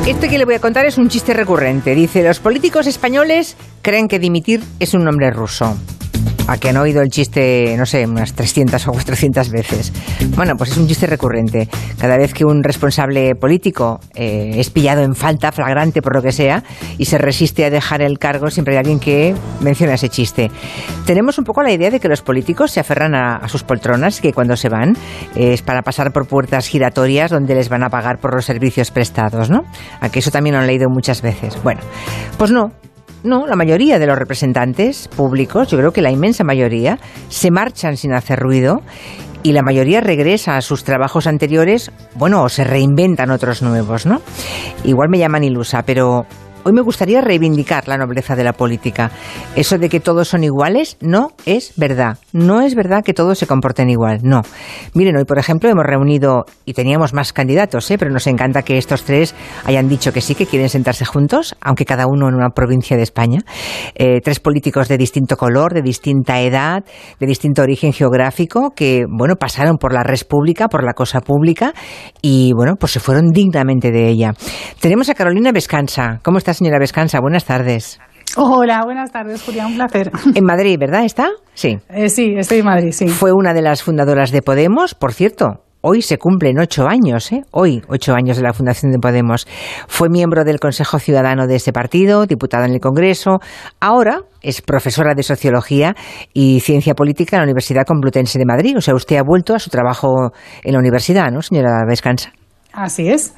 Este que le voy a contar es un chiste recurrente. Dice, los políticos españoles creen que dimitir es un nombre ruso. ¿A que han oído el chiste, no sé, unas 300 o 400 veces? Bueno, pues es un chiste recurrente. Cada vez que un responsable político es pillado en falta, flagrante por lo que sea, y se resiste a dejar el cargo, siempre hay alguien que menciona ese chiste. Tenemos un poco la idea de que los políticos se aferran a sus poltronas y que cuando se van es para pasar por puertas giratorias donde les van a pagar por los servicios prestados, ¿no? A que eso también lo han leído muchas veces. Bueno, pues no. No, la mayoría de los representantes públicos, yo creo que la inmensa mayoría, se marchan sin hacer ruido y la mayoría regresa a sus trabajos anteriores, bueno, o se reinventan otros nuevos, ¿no? Igual me llaman ilusa, pero hoy me gustaría reivindicar la nobleza de la política. Eso de que todos son iguales no es verdad. No es verdad que todos se comporten igual, no. Miren, hoy, por ejemplo, hemos reunido, y teníamos más candidatos, pero nos encanta que estos tres hayan dicho que sí, que quieren sentarse juntos, aunque cada uno en una provincia de España. Tres políticos de distinto color, de distinta edad, de distinto origen geográfico, que, bueno, pasaron por la res pública, por la cosa pública, y, bueno, pues se fueron dignamente de ella. Tenemos a Carolina Vescansa. ¿Cómo estás, señora Vescansa? Buenas tardes. Hola, buenas tardes, Julia, un placer. En Madrid, ¿verdad? ¿Está? Sí. Sí, estoy en Madrid, sí. Fue una de las fundadoras de Podemos, por cierto. Hoy se cumplen 8 años, Hoy, 8 años de la fundación de Podemos. Fue miembro del Consejo Ciudadano de ese partido, diputada en el Congreso. Ahora es profesora de Sociología y Ciencia Política en la Universidad Complutense de Madrid. O sea, usted ha vuelto a su trabajo en la universidad, ¿no, señora Vescansa? Así es.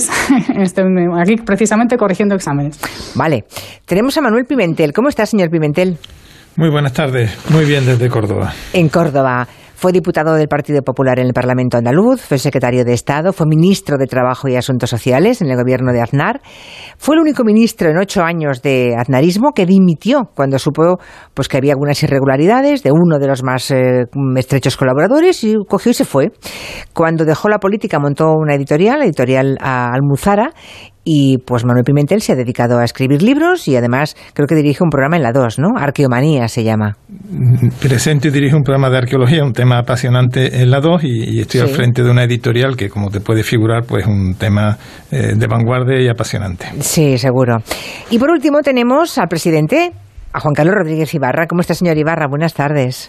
Estoy aquí precisamente corrigiendo exámenes. Vale. Tenemos a Manuel Pimentel. ¿Cómo está, señor Pimentel? Muy buenas tardes. Muy bien desde Córdoba. En Córdoba. Fue diputado del Partido Popular en el Parlamento andaluz, fue secretario de Estado, fue ministro de Trabajo y Asuntos Sociales en el gobierno de Aznar. Fue el único ministro en 8 años de aznarismo que dimitió cuando supo pues, que había algunas irregularidades de uno de los más estrechos colaboradores y cogió y se fue. Cuando dejó la política montó una editorial, la editorial Almuzara, y pues Manuel Pimentel se ha dedicado a escribir libros y además creo que dirige un programa en la 2, ¿no? Arqueomanía se llama. Presento y dirijo un programa de arqueología, un tema apasionante en la 2 y estoy al frente de una editorial que, como te puede figurar, pues un tema de vanguardia y apasionante. Sí, seguro. Y por último tenemos al presidente, a Juan Carlos Rodríguez Ibarra. ¿Cómo está, señor Ibarra? Buenas tardes.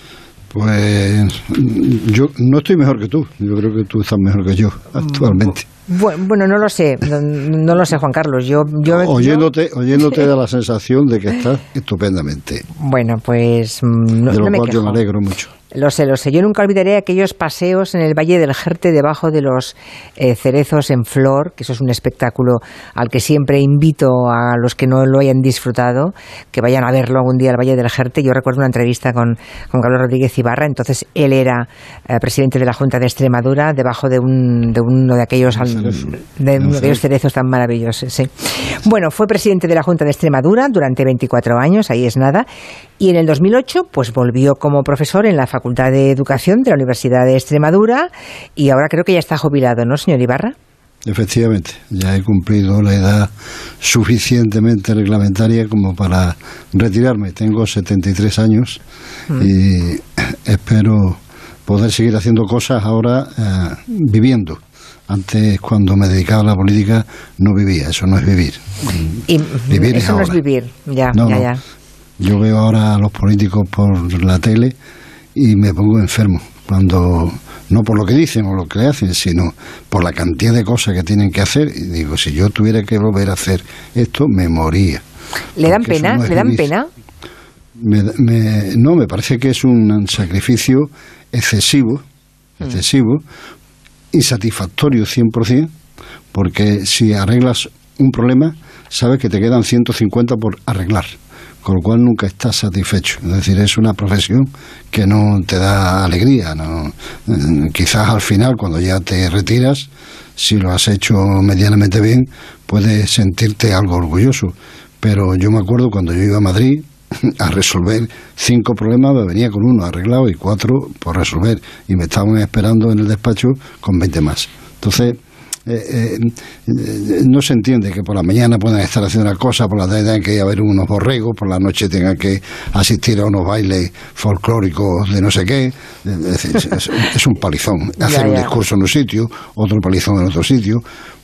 Pues yo no estoy mejor que tú. Yo creo que tú estás mejor que yo actualmente. Bueno, no lo sé, no lo sé, Juan Carlos. Oyéndote da la sensación de que estás estupendamente. Bueno, pues no me quejo. Yo me alegro mucho. Lo sé. Yo nunca olvidaré aquellos paseos en el Valle del Jerte debajo de los cerezos en flor, que eso es un espectáculo al que siempre invito a los que no lo hayan disfrutado, que vayan a verlo algún día al Valle del Jerte. Yo recuerdo una entrevista con Carlos Rodríguez Ibarra, entonces él era presidente de la Junta de Extremadura, debajo de uno de aquellos cerezos tan maravillosos. Sí. Bueno, fue presidente de la Junta de Extremadura durante 24 años, ahí es nada, y en el 2008 pues volvió como profesor en la Facultad de Educación de la Universidad de Extremadura y ahora creo que ya está jubilado, ¿no, señor Ibarra? Efectivamente, ya he cumplido la edad suficientemente reglamentaria como para retirarme. Tengo 73 años y espero poder seguir haciendo cosas ahora viviendo. Antes, cuando me dedicaba a la política, no vivía. Eso no es vivir. Vivir eso no es vivir, ya. Yo veo ahora a los políticos por la tele y me pongo enfermo. No por lo que dicen o lo que hacen, sino por la cantidad de cosas que tienen que hacer. Y digo, si yo tuviera que volver a hacer esto, me moría. ¿Le dan pena? ¿Le dan pena? No, me parece que es un sacrificio excesivo, insatisfactorio 100%, porque si arreglas un problema, sabes que te quedan 150 por arreglar, con lo cual nunca estás satisfecho. Es decir, es una profesión que no te da alegría, ¿no? Quizás al final, cuando ya te retiras, si lo has hecho medianamente bien, puedes sentirte algo orgulloso. Pero yo me acuerdo cuando yo iba a Madrid a resolver 5 problemas, me venía con 1 arreglado y 4 por resolver, y me estaban esperando en el despacho con 20 más. Entonces no se entiende que por la mañana puedan estar haciendo una cosa, por la tarde tengan que ir a ver unos borregos, por la noche tengan que asistir a unos bailes folclóricos de no sé qué. Es un palizón hacer un discurso en un sitio, otro palizón en otro sitio.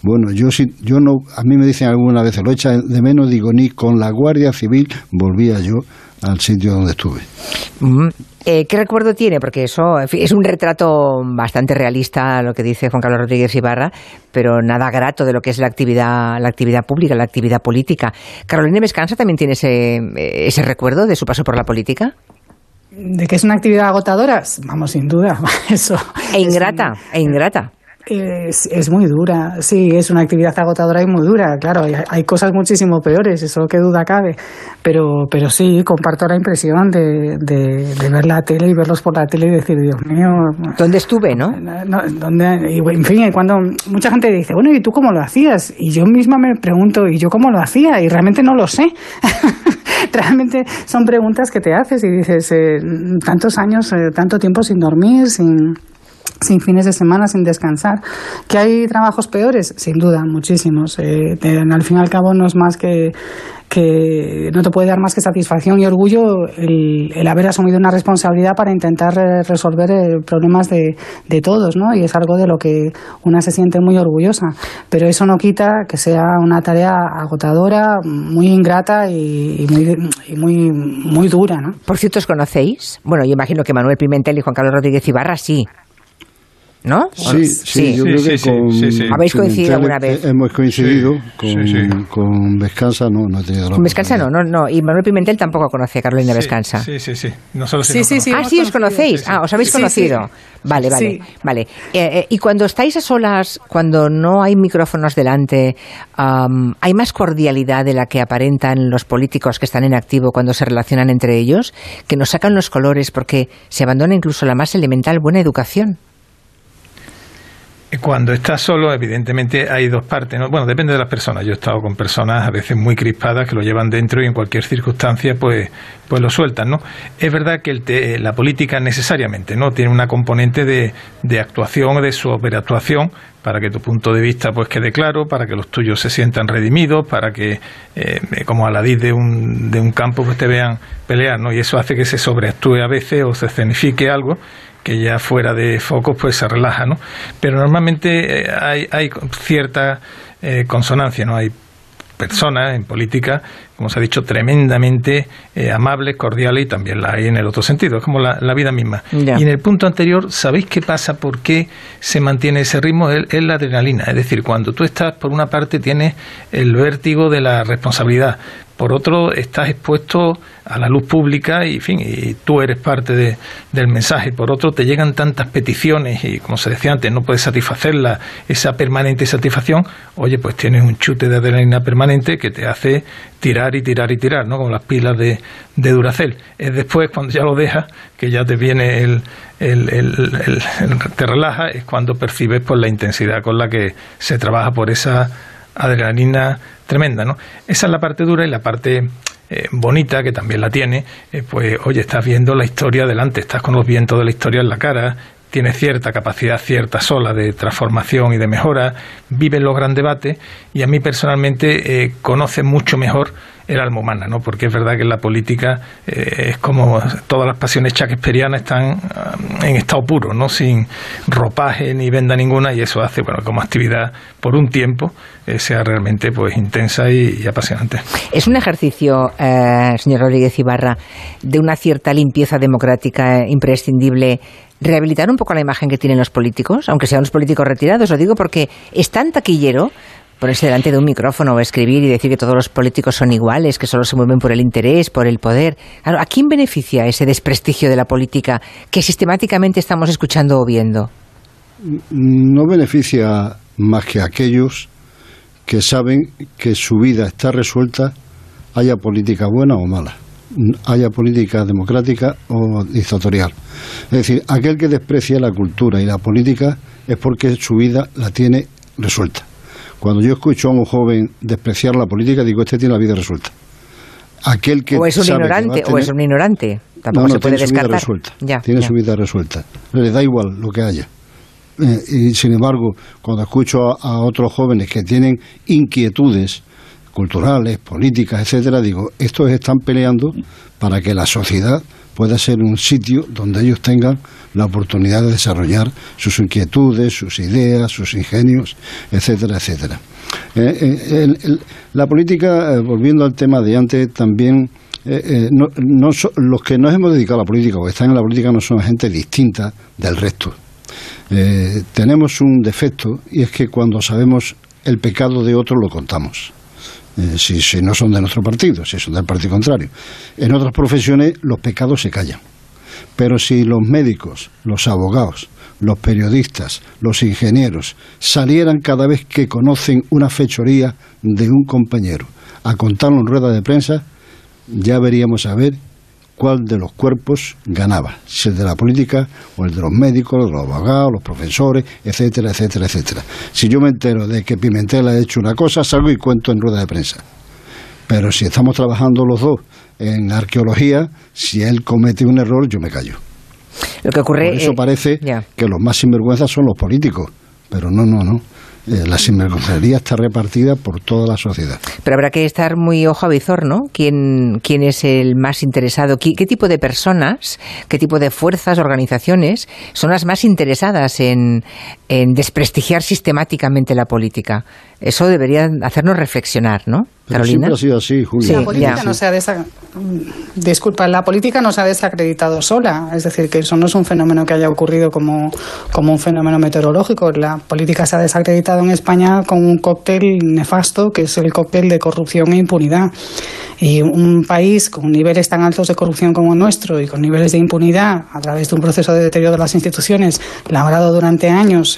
Bueno, yo no, a mí me dicen alguna vez, lo echa de menos, digo, ni con la Guardia Civil volvía yo al sitio donde estuve. ¿Qué recuerdo tiene? Porque eso, en fin, es un retrato bastante realista lo que dice Juan Carlos Rodríguez Ibarra, pero nada grato de lo que es la actividad pública, la actividad política. ¿Carolina Vescanza también tiene ese recuerdo de su paso por la política? ¿De que es una actividad agotadora? Vamos, sin duda. Eso. E ingrata. Es muy dura, sí, es una actividad agotadora y muy dura, claro, hay cosas muchísimo peores, eso que duda cabe, pero sí, comparto la impresión de ver la tele y verlos por la tele y decir, Dios mío... ¿Dónde estuve, no? Y, en fin, cuando mucha gente dice, bueno, ¿y tú cómo lo hacías? Y yo misma me pregunto, ¿y yo cómo lo hacía? Y realmente no lo sé. Realmente son preguntas que te haces y dices, tantos años, tanto tiempo sin dormir, sin fines de semana, sin descansar. ¿Que hay trabajos peores? Sin duda, muchísimos. Al fin y al cabo no es más que no te puede dar más que satisfacción y orgullo el haber asumido una responsabilidad para intentar resolver problemas de todos, ¿no? Y es algo de lo que una se siente muy orgullosa. Pero eso no quita que sea una tarea agotadora, muy ingrata y muy dura, ¿no? Por cierto, ¿os conocéis? Bueno, yo imagino que Manuel Pimentel y Juan Carlos Rodríguez Ibarra sí. ¿No? Sí, yo creo que sí. ¿Habéis coincidido alguna vez? Hemos coincidido con Vescanza, no he tenido la Con Vescanza no. Y Manuel Pimentel tampoco conoce a Carolina Vescanza. Sí. Nosotros sí, os conocéis. Os habéis conocido. Vale. Y cuando estáis a solas, cuando no hay micrófonos delante, ¿hay más cordialidad de la que aparentan los políticos que están en activo cuando se relacionan entre ellos? Que nos sacan los colores porque se abandona incluso la más elemental buena educación. Cuando estás solo, evidentemente hay dos partes, ¿no? Bueno, depende de las personas. Yo he estado con personas a veces muy crispadas que lo llevan dentro y en cualquier circunstancia pues lo sueltan, ¿no? Es verdad que la política necesariamente no tiene una componente de actuación o de sobreactuación para que tu punto de vista pues quede claro, para que los tuyos se sientan redimidos, para que como aladís de un campo pues te vean pelear, ¿no? Y eso hace que se sobreactúe a veces o se escenifique algo que ya fuera de foco pues se relaja, ¿no? Pero normalmente hay cierta consonancia, ¿no? Hay personas en política, como se ha dicho, tremendamente amables, cordiales, y también la hay en el otro sentido, es como la vida misma. Ya. Y en el punto anterior, ¿sabéis qué pasa? ¿Por qué se mantiene ese ritmo? Es la adrenalina, es decir, cuando tú estás, por una parte tienes el vértigo de la responsabilidad, por otro estás expuesto a la luz pública y, en fin, y tú eres parte del mensaje. Por otro, te llegan tantas peticiones y, como se decía antes, no puedes satisfacerla, esa permanente satisfacción. Oye, pues tienes un chute de adrenalina permanente que te hace tirar y tirar y tirar, ¿no? Como las pilas de Duracell. Es después, cuando ya lo dejas, que ya te viene te relaja, es cuando percibes pues la intensidad con la que se trabaja por esa adrenalina tremenda, ¿no? Esa es la parte dura, y la parte bonita, que también la tiene, pues oye, estás viendo la historia delante, estás con los vientos de la historia en la cara, tienes cierta capacidad, cierta sola de transformación y de mejora, vives los grandes debates, y a mí personalmente conoce mucho mejor el alma humana, ¿no? Porque es verdad que en la política es como todas las pasiones shakespearianas están en estado puro, ¿no? Sin ropaje ni venda ninguna, y eso hace, bueno, como actividad por un tiempo sea realmente pues intensa y apasionante. Es un ejercicio, señor Rodríguez Ibarra, de una cierta limpieza democrática imprescindible rehabilitar un poco la imagen que tienen los políticos, aunque sean los políticos retirados. Lo digo porque es tan taquillero ponerse delante de un micrófono o escribir y decir que todos los políticos son iguales, que solo se mueven por el interés, por el poder. Claro, ¿a quién beneficia ese desprestigio de la política que sistemáticamente estamos escuchando o viendo? No beneficia más que a aquellos que saben que su vida está resuelta, haya política buena o mala, haya política democrática o dictatorial. Es decir, aquel que desprecia la cultura y la política es porque su vida la tiene resuelta. Cuando yo escucho a un joven despreciar la política, digo, este tiene la vida resuelta. Aquel que o es un ignorante, tampoco se puede descartar. Tiene su vida resuelta. Le da igual lo que haya. Y sin embargo, cuando escucho a otros jóvenes que tienen inquietudes culturales, políticas, etcétera, digo, estos están peleando para que la sociedad pueda ser un sitio donde ellos tengan la oportunidad de desarrollar sus inquietudes, sus ideas, sus ingenios, etcétera, etcétera. La política, volviendo al tema de antes, también los que nos hemos dedicado a la política o están en la política no son gente distinta del resto. Tenemos un defecto, y es que cuando sabemos el pecado de otro lo contamos. Si no son de nuestro partido, si son del partido contrario. En otras profesiones los pecados se callan. Pero si los médicos, los abogados, los periodistas, los ingenieros salieran cada vez que conocen una fechoría de un compañero a contarlo en rueda de prensa, ya veríamos a ver cuál de los cuerpos ganaba, si el de la política o el de los médicos, los abogados, los profesores, etcétera, etcétera, etcétera. Si yo me entero de que Pimentel ha hecho una cosa, salgo y cuento en rueda de prensa. Pero si estamos trabajando los dos en arqueología, si él comete un error, yo me callo. Lo que ocurre, por eso parece que los más sinvergüenzas son los políticos, pero no. La sinvergüencería está repartida por toda la sociedad. Pero habrá que estar muy ojo a visor, ¿no? ¿Quién es el más interesado? ¿Qué tipo de personas, qué tipo de fuerzas, organizaciones son las más interesadas en desprestigiar sistemáticamente la política? Eso debería hacernos reflexionar, ¿no, Carolina? Siempre ha sido así, Julia. Sí, la política la política no se ha desacreditado sola. Es decir, que eso no es un fenómeno que haya ocurrido como un fenómeno meteorológico. La política se ha desacreditado en España con un cóctel nefasto, que es el cóctel de corrupción e impunidad. Y un país con niveles tan altos de corrupción como el nuestro y con niveles de impunidad a través de un proceso de deterioro de las instituciones labrado durante años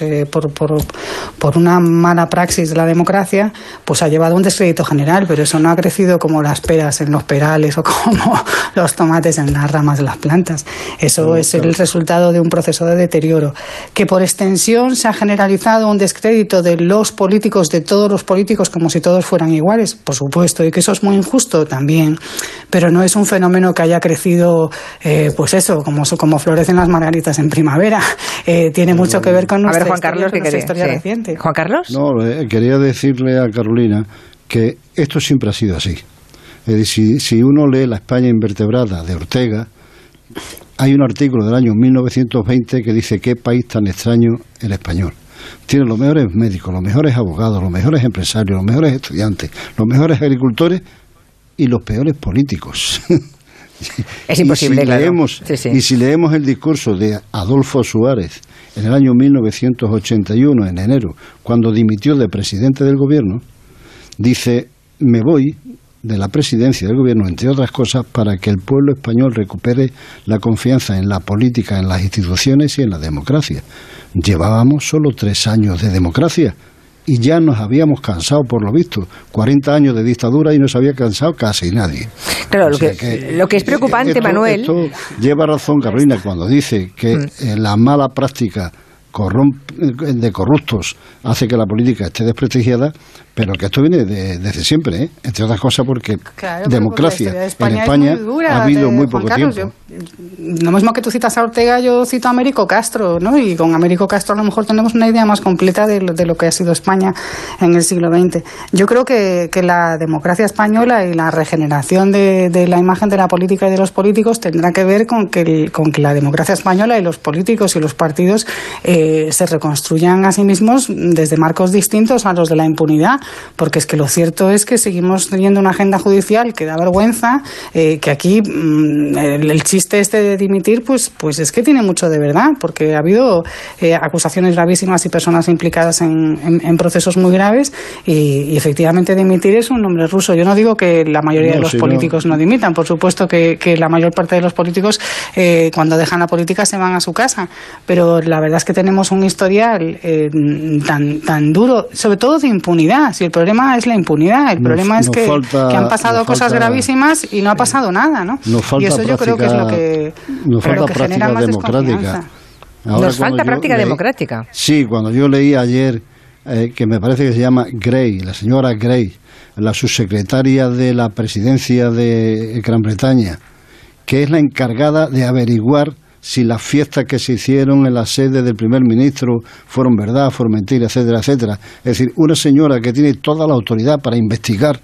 por una mala praxis de la democracia, pues ha llevado a un descrédito general, pero eso no ha crecido como las peras en los perales o como los tomates en las ramas de las plantas. Eso es el resultado de un proceso de deterioro, que por extensión se ha generalizado un descrédito de los políticos, de todos los políticos, como si todos fueran iguales, por supuesto, y que eso es muy injusto también, pero no es un fenómeno que haya crecido, pues eso, como florecen las margaritas en primavera. Tiene mucho que ver con nuestra historia reciente. ¿Juan Carlos? No, quería decirle a Carolina que esto siempre ha sido así. Es decir, si uno lee La España invertebrada de Ortega, hay un artículo del año 1920 que dice: qué país tan extraño el español. Tiene los mejores médicos, los mejores abogados, los mejores empresarios, los mejores estudiantes, los mejores agricultores y los peores políticos. Es imposible, Y si leemos el discurso de Adolfo Suárez en el año 1981, en enero, cuando dimitió de presidente del gobierno, dice: me voy de la presidencia del gobierno, entre otras cosas, para que el pueblo español recupere la confianza en la política, en las instituciones y en la democracia. Llevábamos solo 3 años de democracia y ya nos habíamos cansado, por lo visto. 40 años de dictadura y no se había cansado casi nadie. Claro, lo que es preocupante, Manuel... Esto lleva razón Carolina cuando dice que la mala práctica de corruptos hace que la política esté desprestigiada, pero que esto viene desde siempre, entre otras cosas porque democracia en España ha habido muy poco tiempo. Lo mismo que tú citas a Ortega, yo cito a Américo Castro, ¿no? Y con Américo Castro a lo mejor tenemos una idea más completa de lo que ha sido España en el siglo XX. Yo creo que la democracia española y la regeneración de la imagen de la política y de los políticos tendrá que ver con que la democracia española y los políticos y los partidos se reconstruyan a sí mismos desde marcos distintos a los de la impunidad, porque es que lo cierto es que seguimos teniendo una agenda judicial que da vergüenza, que aquí el chiste este de dimitir pues es que tiene mucho de verdad, porque ha habido acusaciones gravísimas y personas implicadas en procesos muy graves y efectivamente dimitir es un nombre ruso. Yo no digo que la mayoría de los políticos no dimitan, por supuesto que la mayor parte de los políticos cuando dejan la política se van a su casa, pero la verdad es que tenemos un historial tan duro, sobre todo de impunidad. Si el problema es la impunidad, el problema es que han pasado cosas gravísimas y no ha pasado nada, ¿no? Y eso yo creo que es lo que genera más desconfianza. Nos falta práctica democrática. Sí, cuando yo leí ayer que me parece que se llama Gray, la señora Gray, la subsecretaria de la presidencia de Gran Bretaña, que es la encargada de averiguar si las fiestas que se hicieron en la sede del primer ministro fueron verdad, fueron mentiras, etcétera, etcétera. Es decir, una señora que tiene toda la autoridad para investigar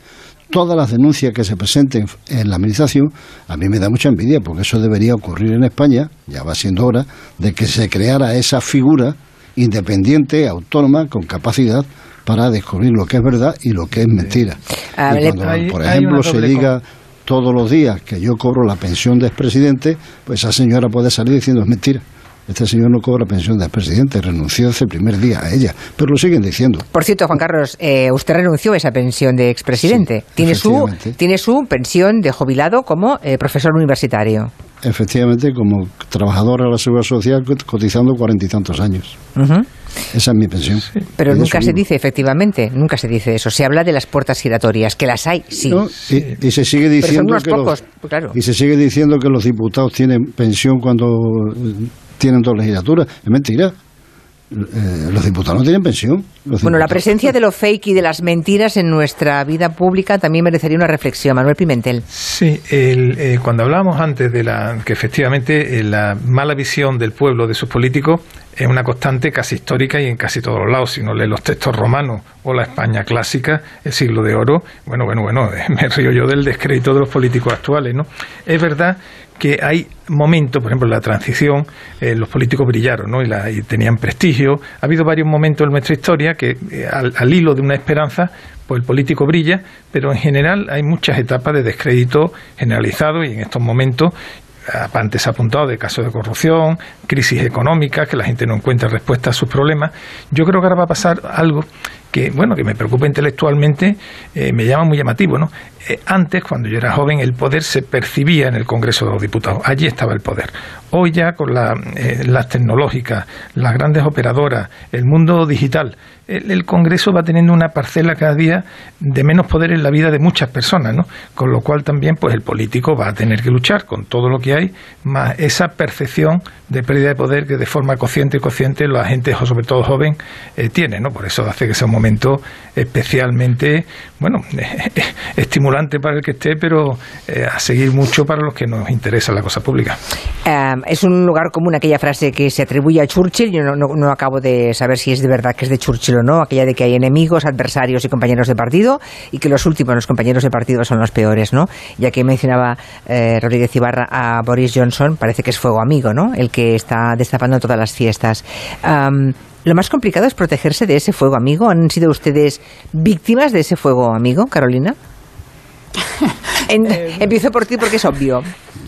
todas las denuncias que se presenten en la administración, a mí me da mucha envidia, porque eso debería ocurrir en España, ya va siendo hora, de que se creara esa figura independiente, autónoma, con capacidad para descubrir lo que es verdad y lo que es mentira. Y cuando, por ejemplo, se diga todos los días que yo cobro la pensión de expresidente, pues esa señora puede salir diciendo es mentira. Este señor no cobra pensión de expresidente, renunció ese primer día a ella, pero lo siguen diciendo. Por cierto, Juan Carlos, usted renunció a esa pensión de expresidente. Sí, tiene su pensión de jubilado como profesor universitario. Efectivamente, como trabajador a la Seguridad Social, cotizando 40 y tantos años. Uh-huh. Esa es mi pensión. Sí. Pero nunca se dice, efectivamente, nunca se dice eso. Se habla de las puertas giratorias, que las hay, sí. ¿No? Y se sigue diciendo y se sigue diciendo que los diputados tienen pensión cuando tienen 2 legislaturas. Es mentira. Los diputados no tienen pensión. Bueno, la presencia de lo fake y de las mentiras en nuestra vida pública también merecería una reflexión. Manuel Pimentel. Sí, cuando hablábamos antes de que efectivamente la mala visión del pueblo de sus políticos es una constante casi histórica y en casi todos los lados. Si no lee los textos romanos o la España clásica, el siglo de oro, bueno, me río yo del descrédito de los políticos actuales, ¿no? Es verdad que hay momentos, por ejemplo, en la transición, los políticos brillaron, ¿no? y tenían prestigio. Ha habido varios momentos en nuestra historia que, al hilo de una esperanza, pues el político brilla, pero en general hay muchas etapas de descrédito generalizado, y en estos momentos, antes apuntado de casos de corrupción, crisis económica, que la gente no encuentra respuesta a sus problemas. Yo creo que ahora va a pasar algo que me preocupa intelectualmente, me llama muy llamativo, ¿no? Antes, cuando yo era joven, el poder se percibía en el Congreso de los Diputados, allí estaba el poder. Hoy ya con las tecnológicas, las grandes operadoras, el mundo digital, el Congreso va teniendo una parcela cada día de menos poder en la vida de muchas personas, ¿no? Con lo cual también pues el político va a tener que luchar con todo lo que hay, más esa percepción de pérdida de poder que de forma consciente la gente, sobre todo joven, tiene, ¿no? Por eso hace que sea un momento especialmente, estimulante para el que esté, pero a seguir mucho para los que nos interesa la cosa pública. Es un lugar común aquella frase que se atribuye a Churchill. Yo no acabo de saber si es de verdad que es de Churchill o no, aquella de que hay enemigos, adversarios y compañeros de partido, y que los compañeros de partido son los peores, ¿no? Ya que mencionaba Rodríguez Ibarra a Boris Johnson, parece que es fuego amigo, ¿no? El que está destapando todas las fiestas. Lo más complicado es protegerse de ese fuego amigo. ¿Han sido ustedes víctimas de ese fuego amigo, Carolina? Empiezo por ti porque es obvio.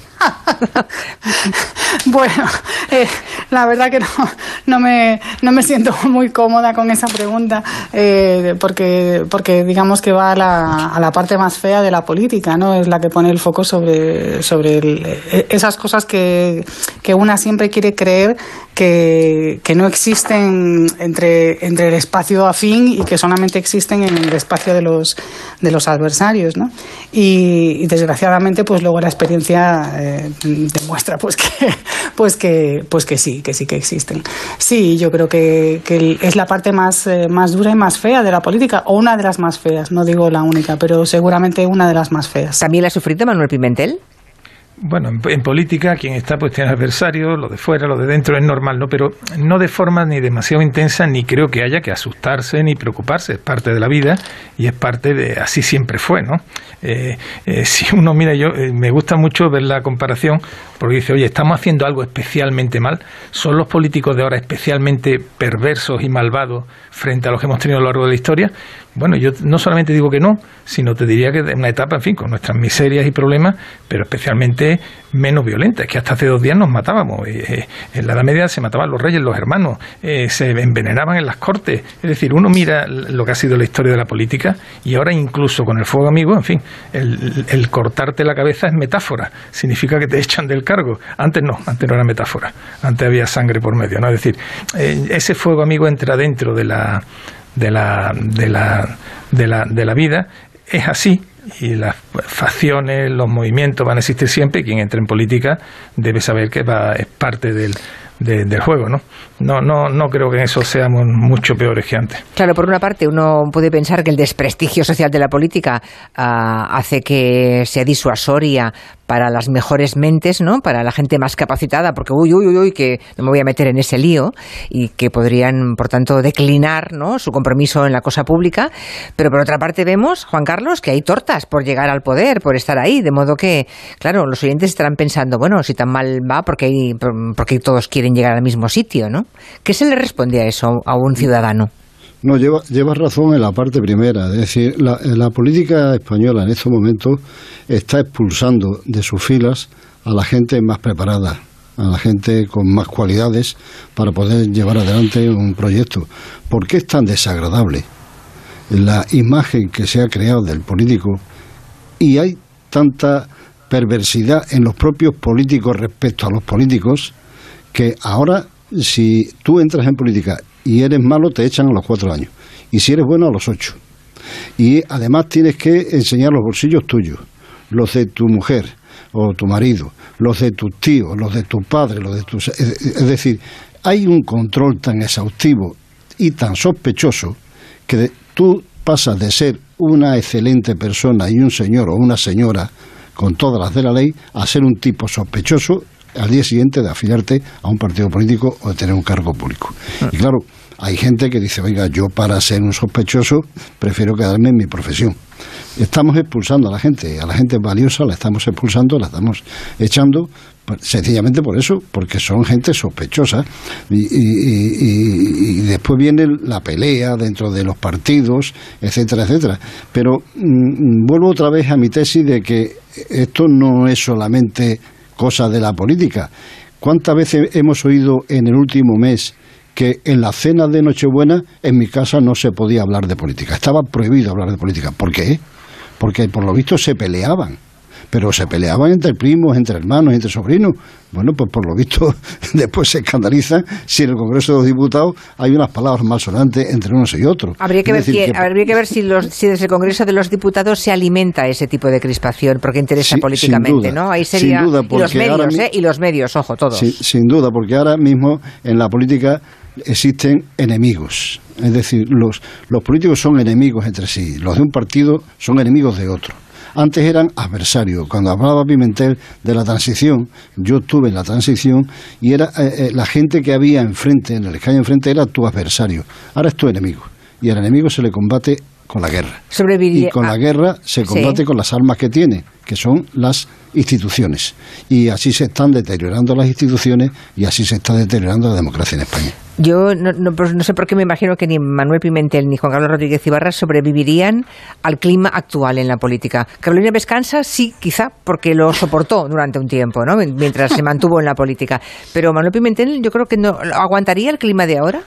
Bueno, la verdad que no me siento muy cómoda con esa pregunta, porque digamos que va a la parte más fea de la política, ¿no? Es la que pone el foco sobre esas cosas que una siempre quiere creer que no existen entre el espacio afín y que solamente existen en el espacio de los adversarios, ¿no? Y desgraciadamente pues luego la experiencia demuestra que sí que existen. Sí, yo creo que es la parte más dura y más fea de la política, o una de las más feas, no digo la única, pero seguramente una de las más feas. ¿También la ha sufrido Manuel Pimentel? Bueno, en política quien está pues tiene adversarios, lo de fuera, lo de dentro, es normal, ¿no? Pero no de forma ni demasiado intensa, ni creo que haya que asustarse ni preocuparse, es parte de la vida y es parte de, así siempre fue, ¿no? Si uno mira, me gusta mucho ver la comparación, porque dice, oye, estamos haciendo algo especialmente mal, ¿son los políticos de ahora especialmente perversos y malvados frente a los que hemos tenido a lo largo de la historia? Bueno, yo no solamente digo que no, sino te diría que es una etapa, en fin, con nuestras miserias y problemas, pero especialmente menos violenta. Es que hasta hace 2 días nos matábamos. En la Edad Media se mataban los reyes, los hermanos, se envenenaban en las cortes. Es decir, uno mira lo que ha sido la historia de la política y ahora incluso con el fuego amigo, en fin, el cortarte la cabeza es metáfora. Significa que te echan del cargo. Antes no era metáfora. Antes había sangre por medio, ¿no? Es decir, ese fuego amigo entra dentro de la vida, es así, y las facciones, los movimientos van a existir siempre, y quien entre en política debe saber que es parte del juego, ¿no? no creo que en eso seamos mucho peores que antes. Claro, por una parte uno puede pensar que el desprestigio social de la política hace que sea disuasoria para las mejores mentes, ¿no? Para la gente más capacitada, porque uy, que no me voy a meter en ese lío, y que podrían, por tanto, declinar, ¿no?, su compromiso en la cosa pública. Pero por otra parte vemos, Juan Carlos, que hay tortas por llegar al poder, por estar ahí, de modo que, claro, los oyentes estarán pensando, bueno, si tan mal va, porque todos quieren llegar al mismo sitio, ¿no? ¿Qué se le responde a eso a un ciudadano? No, llevas razón en la parte primera. Es decir, la política española en estos momentos está expulsando de sus filas a la gente más preparada, a la gente con más cualidades para poder llevar adelante un proyecto. ¿Por qué es tan desagradable la imagen que se ha creado del político y hay tanta perversidad en los propios políticos respecto a los políticos que ahora, si tú entras en política y eres malo, te echan a los 4 años. Y si eres bueno, a los 8. Y además tienes que enseñar los bolsillos tuyos, los de tu mujer o tu marido, los de tus tíos, los de tu padre, los de tus... Es decir, hay un control tan exhaustivo y tan sospechoso que tú pasas de ser una excelente persona y un señor o una señora con todas las de la ley a ser un tipo sospechoso al día siguiente de afiliarte a un partido político o de tener un cargo público. Y claro, hay gente que dice, oiga, yo para ser un sospechoso prefiero quedarme en mi profesión. Estamos expulsando a la gente valiosa, la estamos expulsando, la estamos echando, sencillamente por eso, porque son gente sospechosa. Y después viene la pelea dentro de los partidos, etcétera, etcétera. Pero vuelvo otra vez a mi tesis de que esto no es solamente cosa de la política. ¿Cuántas veces hemos oído en el último mes que en la cena de Nochebuena en mi casa no se podía hablar de política? Estaba prohibido hablar de política. ¿Por qué? Porque por lo visto se peleaban. Pero se peleaban entre primos, entre hermanos, entre sobrinos. Bueno, pues por lo visto después se escandalizan si en el Congreso de los Diputados hay unas palabras malsonantes entre unos y otros. Habría que ver si desde el Congreso de los Diputados se alimenta ese tipo de crispación, porque interesa políticamente, ¿no? Ahí sería, sin duda, y los medios, ojo, todos. Sin duda, porque ahora mismo en la política existen enemigos. Es decir, los políticos son enemigos entre sí. Los de un partido son enemigos de otro. Antes eran adversarios. Cuando hablaba Pimentel de la transición, yo estuve en la transición y era la gente que había enfrente, en el escaño enfrente, era tu adversario. Ahora es tu enemigo. Y al enemigo se le combate con la guerra. Y con la guerra se combate con las armas que tiene, que son las instituciones. Y así se están deteriorando las instituciones y así se está deteriorando la democracia en España. Yo no sé por qué me imagino que ni Manuel Pimentel ni Juan Carlos Rodríguez Ibarra sobrevivirían al clima actual en la política. Carolina Vescanza sí, quizá, porque lo soportó durante un tiempo, ¿no?, mientras se mantuvo en la política. Pero Manuel Pimentel, yo creo que no aguantaría el clima de ahora.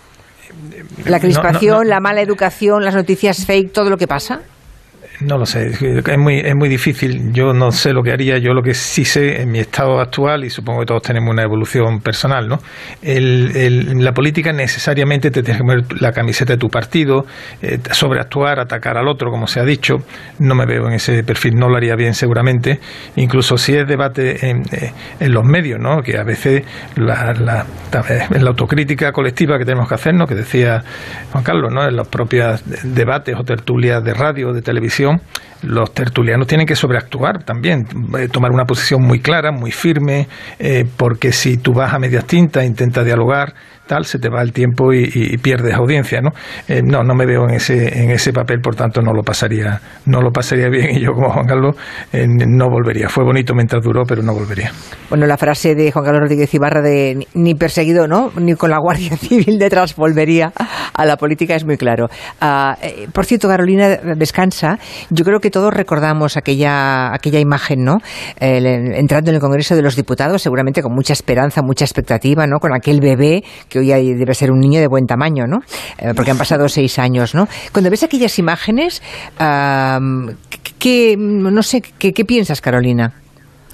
La crispación, la mala educación, las noticias fake, todo lo que pasa. No lo sé, es muy difícil. Yo no sé lo que haría. Yo lo que sí sé en mi estado actual, y supongo que todos tenemos una evolución personal, ¿no? La política necesariamente te tienes que poner la camiseta de tu partido, sobreactuar, atacar al otro, como se ha dicho. No me veo en ese perfil, no lo haría bien seguramente. Incluso si es debate en los medios, ¿no?, que a veces la autocrítica colectiva que tenemos que hacernos, que decía Juan Carlos, ¿no?, en los propios debates o tertulias de radio, de televisión, los tertulianos tienen que sobreactuar también, tomar una posición muy clara, muy firme, porque si tú vas a medias tintas e intentas dialogar, se te va el tiempo y pierdes audiencia, ¿no? No me veo en ese papel, por tanto no lo pasaría bien, y yo, como Juan Carlos, no volvería. Fue bonito mientras duró, pero no volvería. Bueno, la frase de Juan Carlos Rodríguez Ibarra de ni perseguido, ¿no?, ni con la Guardia Civil detrás volvería a la política, es muy claro. Por cierto, Carolina Vescanza, yo creo que todos recordamos aquella imagen, ¿no?, entrando en el Congreso de los Diputados, seguramente con mucha esperanza, mucha expectativa, ¿no?, con aquel bebé que hoy debe ser un niño de buen tamaño, ¿no?, porque han pasado 6 años, ¿no? Cuando ves aquellas imágenes, ¿qué piensas, Carolina?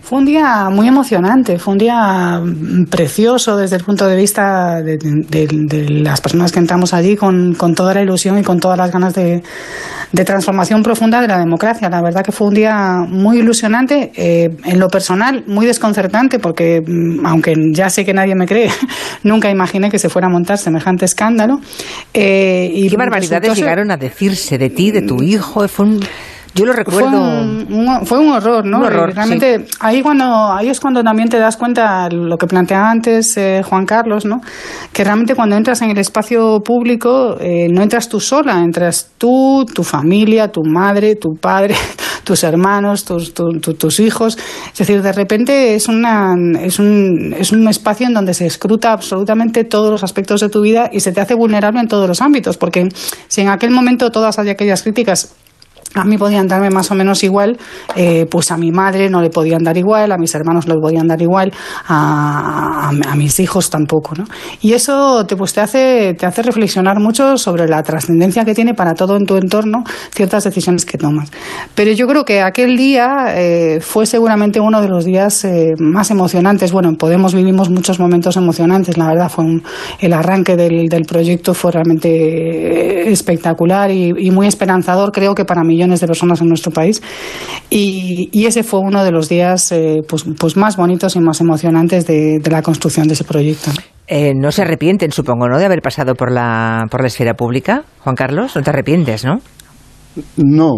Fue un día muy emocionante, fue un día precioso desde el punto de vista de las personas que entramos allí con toda la ilusión y con todas las ganas de transformación profunda de la democracia. La verdad que fue un día muy ilusionante, en lo personal muy desconcertante, porque aunque ya sé que nadie me cree, nunca imaginé que se fuera a montar semejante escándalo. ¿Qué barbaridades llegaron a decirse de ti, de tu hijo? Yo lo recuerdo. Fue un horror, ¿no? Un horror, realmente, sí. Ahí es cuando también te das cuenta lo que planteaba antes Juan Carlos, ¿no? Que realmente cuando entras en el espacio público no entras tú sola, entras tú, tu familia, tu madre, tu padre, tus hermanos, tus hijos. Es decir, de repente es un espacio en donde se escruta absolutamente todos los aspectos de tu vida y se te hace vulnerable en todos los ámbitos, porque si en aquel momento todas aquellas críticas a mí podían darme más o menos igual, pues a mi madre no le podían dar igual, a mis hermanos no le podían dar igual, a mis hijos tampoco, ¿no? Y eso te hace reflexionar mucho sobre la trascendencia que tiene para todo en tu entorno ciertas decisiones que tomas. Pero yo creo que aquel día fue seguramente uno de los días más emocionantes. Bueno, en Podemos vivimos muchos momentos emocionantes, la verdad. El arranque del proyecto fue realmente espectacular y muy esperanzador, creo que para millones de personas en nuestro país, y ese fue uno de los días pues más bonitos y más emocionantes de la construcción de ese proyecto. No se arrepienten, supongo, ¿no?, de haber pasado por la esfera pública, Juan Carlos. No te arrepientes, ¿no? No,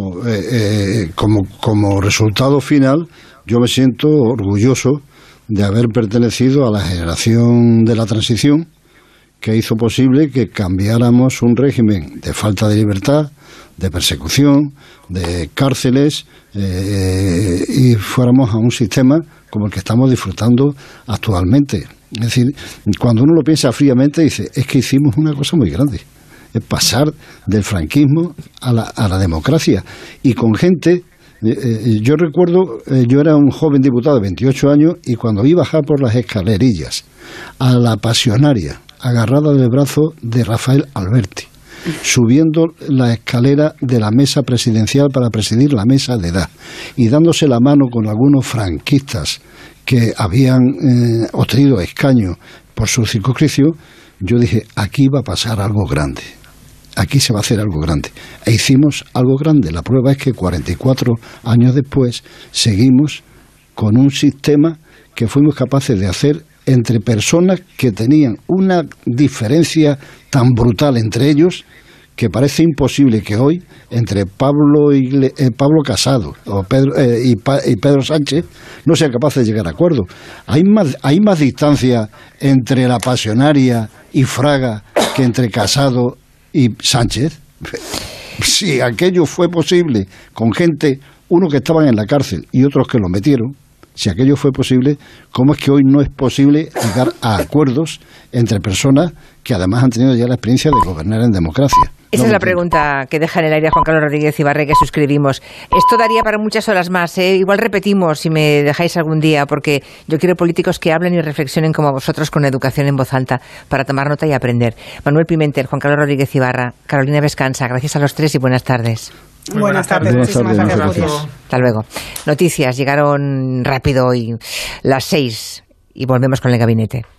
como resultado final, yo me siento orgulloso de haber pertenecido a la generación de la transición que hizo posible que cambiáramos un régimen de falta de libertad, de persecución, de cárceles, y fuéramos a un sistema como el que estamos disfrutando actualmente. Es decir, cuando uno lo piensa fríamente, dice, es que hicimos una cosa muy grande, es pasar del franquismo a la democracia, y con gente. Yo recuerdo, yo era un joven diputado de 28 años, y cuando vi bajar por las escalerillas a la pasionaria agarrada del brazo de Rafael Alberti, subiendo la escalera de la mesa presidencial para presidir la mesa de edad y dándose la mano con algunos franquistas que habían obtenido escaños por su circunscripción, yo dije, aquí va a pasar algo grande, aquí se va a hacer algo grande. E hicimos algo grande. La prueba es que 44 años después seguimos con un sistema que fuimos capaces de hacer entre personas que tenían una diferencia tan brutal entre ellos que parece imposible que hoy, entre Pablo Casado y Pedro Sánchez, no sean capaces de llegar a acuerdo. Hay más distancia entre la pasionaria y Fraga que entre Casado y Sánchez. Si aquello fue posible con gente, uno que estaban en la cárcel y otros que lo metieron, si aquello fue posible, ¿cómo es que hoy no es posible llegar a acuerdos entre personas que además han tenido ya la experiencia de gobernar en democracia? Esa es la pregunta que deja en el aire Juan Carlos Rodríguez Ibarre, que suscribimos. Esto daría para muchas horas más, ¿eh? Igual repetimos, si me dejáis algún día, porque yo quiero políticos que hablen y reflexionen como vosotros, con educación en voz alta, para tomar nota y aprender. Manuel Pimentel, Juan Carlos Rodríguez Ibarra, Carolina Vescanza, gracias a los tres y buenas tardes. Buenas tardes. Muchísimas gracias. Hasta luego. Noticias llegaron rápido hoy, las 6, y volvemos con el gabinete.